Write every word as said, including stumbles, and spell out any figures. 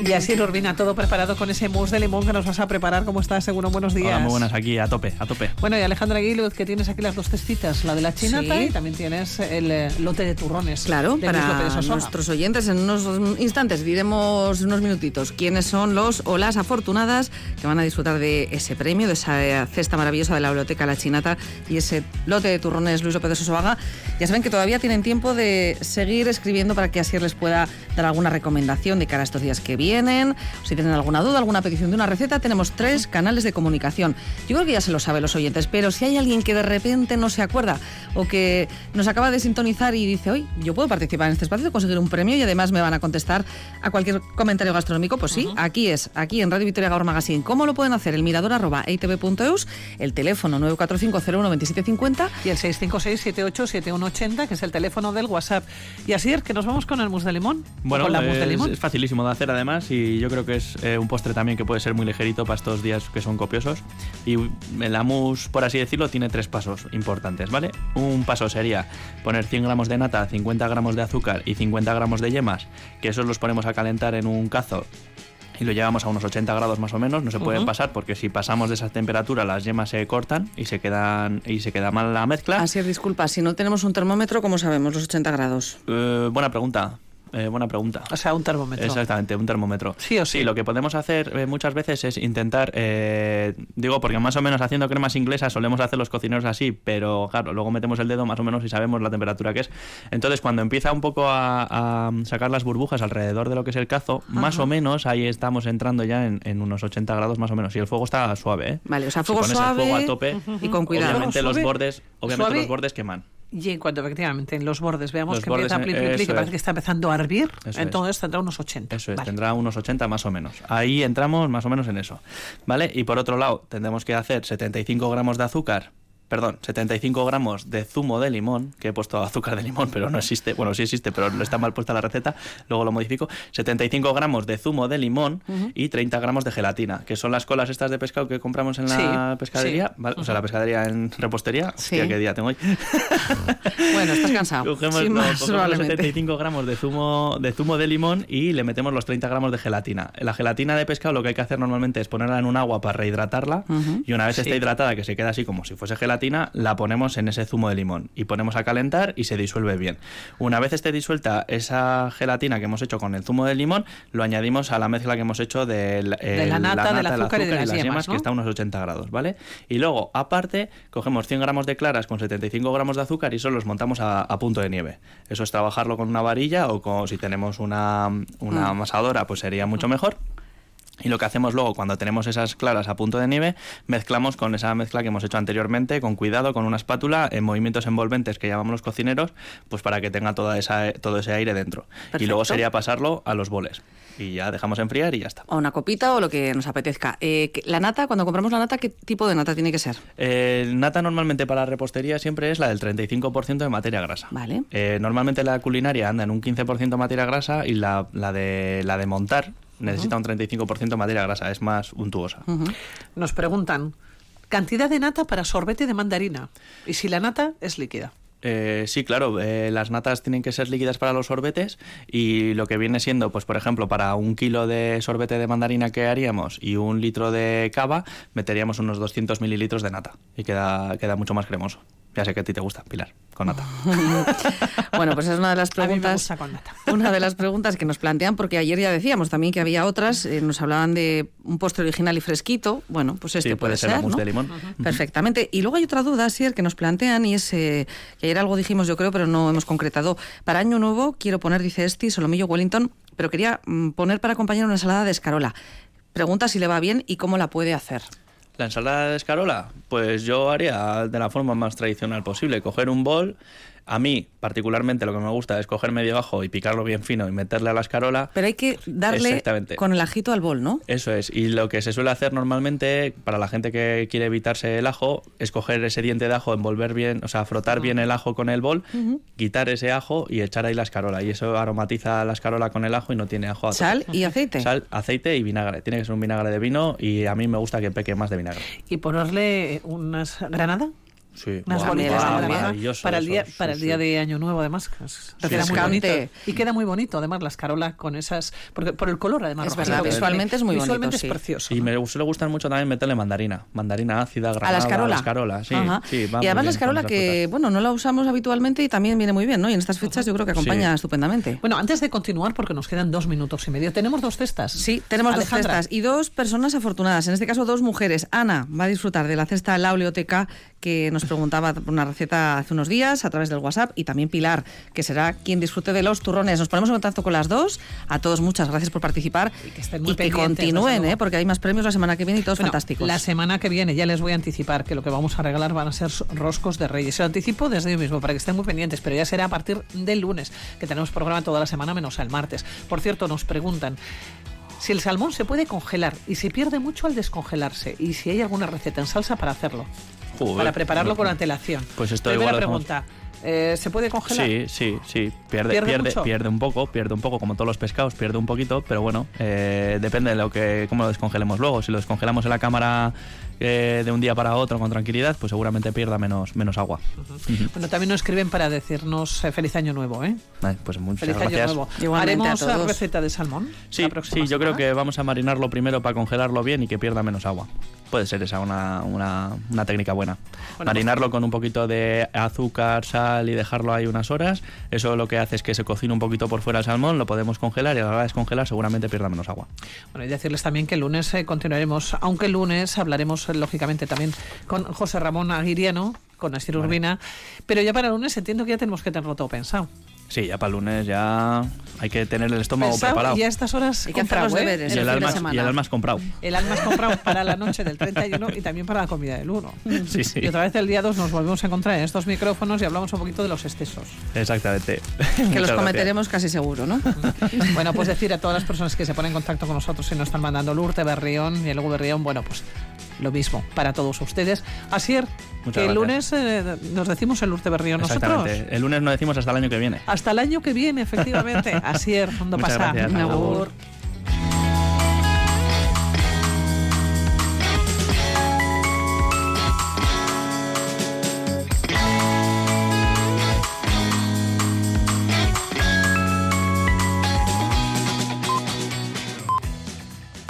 Y así, Urbina, todo preparado con ese mousse de limón que nos vas a preparar. ¿Cómo estás? Seguro, buenos días. Hola, muy buenas, aquí a tope, a tope. Bueno, y Alejandra Aguiluz, que tienes aquí las dos cestitas, la de la chinata, sí, y también tienes el eh, lote de turrones. Claro, de para nuestros oyentes, en unos instantes diremos unos minutitos quiénes son los o las afortunadas que van a disfrutar de ese premio, de esa cesta maravillosa de la biblioteca La Chinata y ese lote de turrones Luis López de Sosoaga. Ya saben que todavía tienen tiempo de seguir escribiendo para que así les pueda dar alguna recomendación de cara a estos días que vienen. Si tienen alguna duda, alguna petición de una receta, tenemos tres canales de comunicación. Yo creo que ya se lo saben los oyentes, pero si hay alguien que de repente no se acuerda o que nos acaba de sintonizar y dice, hoy yo puedo participar en este espacio, conseguir un premio y además me van a contestar a cualquier comentario gastronómico, pues sí, uh-huh. aquí es, aquí en Radio Vitoria Gaur Magazine. ¿Cómo lo pueden hacer? El mirador arroba e i te ve punto eus, el teléfono nueve cuatro cinco cero uno dos siete cinco cero y el seis cinco seis siete ocho siete uno ocho cero, que es el teléfono del WhatsApp. Y así es que nos vamos con el mousse de limón. Bueno, con la es, mousse de limón. es facilísimo de hacer además, y yo creo que es eh, un postre también que puede ser muy ligerito para estos días que son copiosos. Y la mousse, por así decirlo, tiene tres pasos importantes, ¿vale? Un paso sería poner cien gramos de nata, cincuenta gramos de azúcar y cincuenta gramos de yemas, que esos los ponemos a calentar en un cazo y lo llevamos a unos ochenta grados más o menos. No se pueden uh-huh. pasar, porque si pasamos de esa temperatura las yemas se cortan y se quedan y se queda mal la mezcla. Así es, disculpa, si no tenemos un termómetro, ¿cómo sabemos los ochenta grados? Eh, buena pregunta. Eh, buena pregunta. O sea, un termómetro. Exactamente, un termómetro. Sí o sí. Sí, lo que podemos hacer eh, muchas veces es intentar, eh, digo, porque más o menos haciendo cremas inglesas solemos hacer los cocineros así, pero claro, luego metemos el dedo más o menos y sabemos la temperatura que es. Entonces, cuando empieza un poco a, a sacar las burbujas alrededor de lo que es el cazo, Ajá. más o menos ahí estamos entrando ya en, en unos ochenta grados más o menos. Y el fuego está suave, ¿eh? Vale, o sea, fuego si pones suave el fuego a tope, uh-huh. y con cuidado. Obviamente los bordes, obviamente suave. los bordes queman. Y en cuanto efectivamente en los bordes veamos los que bordes, empieza a pli, pli, pli, que parece que está empezando a hervir, eso entonces es. tendrá unos ochenta. Eso es, vale. tendrá unos ochenta más o menos. Ahí entramos más o menos en eso, ¿vale? Y por otro lado, tendremos que hacer setenta y cinco gramos de azúcar, perdón, setenta y cinco gramos de zumo de limón, que he puesto azúcar de limón, pero no existe, bueno, sí existe, pero está mal puesta la receta, luego lo modifico, setenta y cinco gramos de zumo de limón uh-huh. y treinta gramos de gelatina, que son las colas estas de pescado que compramos en la sí, pescadería, sí. ¿vale? Uh-huh. O sea, la pescadería en repostería, sí. Hostia, qué día tengo hoy. Bueno, estás cansado. Cogemos, sí, no, más, cogemos los setenta y cinco gramos de zumo, de zumo de limón y le metemos los treinta gramos de gelatina. La gelatina de pescado lo que hay que hacer normalmente es ponerla en un agua para rehidratarla uh-huh. y una vez sí. esté hidratada, que se queda así como si fuese gelatina, la ponemos en ese zumo de limón y ponemos a calentar y se disuelve bien. Una vez esté disuelta esa gelatina que hemos hecho con el zumo de limón, lo añadimos a la mezcla que hemos hecho de, el, de la nata, la nata del azúcar, azúcar y de las, y las yemas, yemas ¿no? que está a unos ochenta grados, ¿vale? Y luego, aparte, cogemos cien gramos de claras con setenta y cinco gramos de azúcar y eso los montamos a, a punto de nieve. Eso es trabajarlo con una varilla o con, si tenemos una, una mm. amasadora, pues sería mucho mejor. Y lo que hacemos luego, cuando tenemos esas claras a punto de nieve, mezclamos con esa mezcla que hemos hecho anteriormente, con cuidado, con una espátula, en movimientos envolventes que llamamos los cocineros, pues para que tenga toda esa, todo ese aire dentro. Perfecto. Y luego sería pasarlo a los boles. Y ya dejamos enfriar y ya está. O una copita o lo que nos apetezca. Eh, la nata, cuando compramos la nata, ¿qué tipo de nata tiene que ser? Eh, nata normalmente para repostería siempre es la del treinta y cinco por ciento de materia grasa. Vale. Eh, normalmente la culinaria anda en un quince por ciento de materia grasa y la, la, de, la de montar necesita uh-huh. un treinta y cinco por ciento de materia grasa, es más untuosa. Uh-huh. Nos preguntan, cantidad de nata para sorbete de mandarina, y si la nata es líquida. Eh, sí, claro, eh, las natas tienen que ser líquidas para los sorbetes y lo que viene siendo, pues por ejemplo, para un kilo de sorbete de mandarina que haríamos y un litro de cava, meteríamos unos doscientos mililitros de nata y queda, queda mucho más cremoso. Ya sé que a ti te gusta, Pilar, con nata. Bueno, pues es una de las preguntas. A mí me gusta con nata. Una de las preguntas que nos plantean, porque ayer ya decíamos también que había otras, eh, nos hablaban de un postre original y fresquito. Bueno, pues este sí, puede, puede ser, ser, la mousse ¿no? de limón. Uh-huh. Perfectamente. Y luego hay otra duda, Asier, que nos plantean y es eh, que ayer algo dijimos, yo creo, pero no hemos concretado. Para Año Nuevo quiero poner, dice Esti, solomillo Wellington, pero quería mm, poner para acompañar una ensalada de escarola. Pregunta si le va bien y cómo la puede hacer. La ensalada de escarola, pues yo haría de la forma más tradicional posible, coger un bol. A mí, particularmente, lo que me gusta es coger medio ajo y picarlo bien fino y meterle a la escarola. Pero hay que darle con el ajito al bol, ¿no? Eso es. Y lo que se suele hacer normalmente, para la gente que quiere evitarse el ajo, es coger ese diente de ajo, envolver bien, o sea, frotar uh-huh. bien el ajo con el bol, uh-huh. quitar ese ajo y echar ahí la escarola. Y eso aromatiza la escarola con el ajo y no tiene ajo a ¿Sal y aceite? Sal, aceite y vinagre. Tiene que ser un vinagre de vino y a mí me gusta que peque más de vinagre. ¿Y ponerle unas granada? Sí, Unas Buah, bolitas mira, de mira, granada maravilloso para el día, eso, para sí, el día sí. de Año Nuevo, además. Es- Sí, queda sí. muy bonito. Refrescante. Y queda muy bonito, además, la escarola con esas... Porque, por el color, además. Es rojito verdad, que visualmente tiene. es muy bonito, Visualmente sí. es precioso. Y ¿no? me suele gustar mucho también meterle mandarina. Mandarina ácida, granada, A la escarola. la escarola, sí. Ajá. sí va y muy además bien la con escarola esas que, frutas. bueno, no la usamos habitualmente y también viene muy bien, ¿no? Y en estas fechas yo creo que acompaña Sí. estupendamente. Bueno, antes de continuar, porque nos quedan dos minutos y medio, tenemos dos cestas. Sí, tenemos Alejandra. dos cestas y dos personas afortunadas, en este caso dos mujeres. Ana va a disfrutar de la cesta La Oleoteca, que nos preguntaba por una receta hace unos días a través del WhatsApp, y también Pilar, que será quien disfrute de los turrones. Nos ponemos en contacto con las dos. A todos muchas gracias por participar Y que estén muy y que pendientes, desde continúen, luego. ¿eh? Porque hay más premios la semana que viene y todos Bueno, fantásticos. La semana que viene ya les voy a anticipar que lo que vamos a regalar van a ser roscos de Reyes. Se lo anticipo desde hoy mismo para que estén muy pendientes, pero ya será a partir del lunes, que tenemos programa toda la semana menos el martes. Por cierto, nos preguntan si el salmón se puede congelar y se pierde mucho al descongelarse, y si hay alguna receta en salsa para hacerlo, Joder. para prepararlo con antelación. Pues esto Primera igual lo hacemos- pregunta, eh, ¿se puede congelar? Sí, sí, sí. Pierde, ¿Pierde pierde, mucho? pierde un poco, pierde un poco, como todos los pescados, pierde un poquito, pero bueno, eh, depende de lo que, cómo lo descongelemos luego. Si lo descongelamos en la cámara eh, de un día para otro con tranquilidad, pues seguramente pierda menos, menos agua. Ujú. Bueno, también nos escriben para decirnos eh, feliz año nuevo, ¿eh? Vale, pues muchas Feliz gracias. año nuevo. Igualmente ¿Haremos a todos. la receta de salmón? Sí, la próxima sí, yo creo semana? que vamos a marinarlo primero para congelarlo bien y que pierda menos agua. Puede ser esa una, una, una técnica buena. Bueno, Marinarlo con un poquito de azúcar, sal y dejarlo ahí unas horas. Eso lo que hace es que se cocine un poquito por fuera el salmón, lo podemos congelar y a la hora de descongelar seguramente pierda menos agua. Bueno, y decirles también que el lunes eh, continuaremos, aunque el lunes hablaremos eh, lógicamente también con José Ramón Aguiriano, con Asier Vale. Urbina, pero ya para el lunes entiendo que ya tenemos que tenerlo todo pensado. Sí, ya para el lunes ya hay que tener el estómago Pensado, preparado. y a estas horas Hay que hacer comprado, los ¿eh? deberes. Y el el, fin de alma, semana. y el alma es comprado. El alma es comprado para la noche del treinta y uno y también para la comida del uno. Sí, sí. Y otra vez el día dos nos volvemos a encontrar en estos micrófonos y hablamos un poquito de los excesos. Exactamente. Que Muchas los gracias. cometeremos casi seguro, ¿no? Bueno, pues decir a todas las personas que se ponen en contacto con nosotros y nos están mandando Lourdes Berrión y el Hugo Berrión, bueno, pues lo mismo para todos ustedes. Asier, Muchas que el gracias. lunes eh, nos decimos el Lourdes Berrión nosotros. Exactamente. El lunes no decimos hasta el año que viene. Hasta el año que viene, efectivamente. Asier, ¿dónde Muchas pasa? gracias. Agur. Agur.